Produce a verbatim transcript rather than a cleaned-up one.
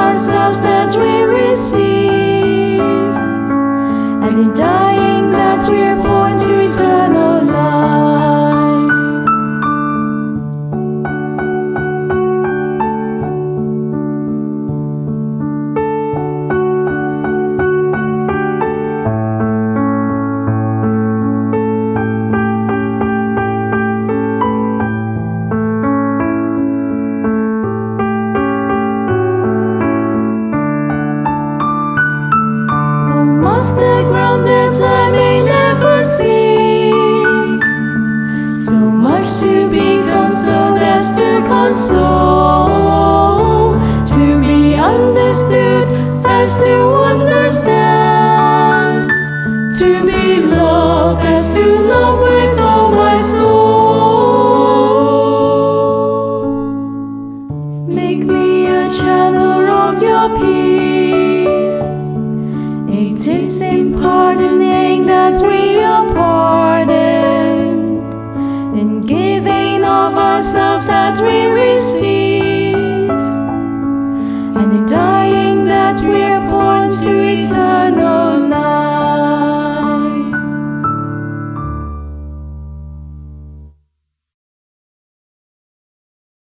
ourselves that we receive, and in dying that we're born to eternal life. Must the ground that I may never see, so much to be consoled as to console, to be understood as to understand, to be loved as to love with all my soul. Make me a channel of your peace. It is in pardoning that we are pardoned, in giving of ourselves that we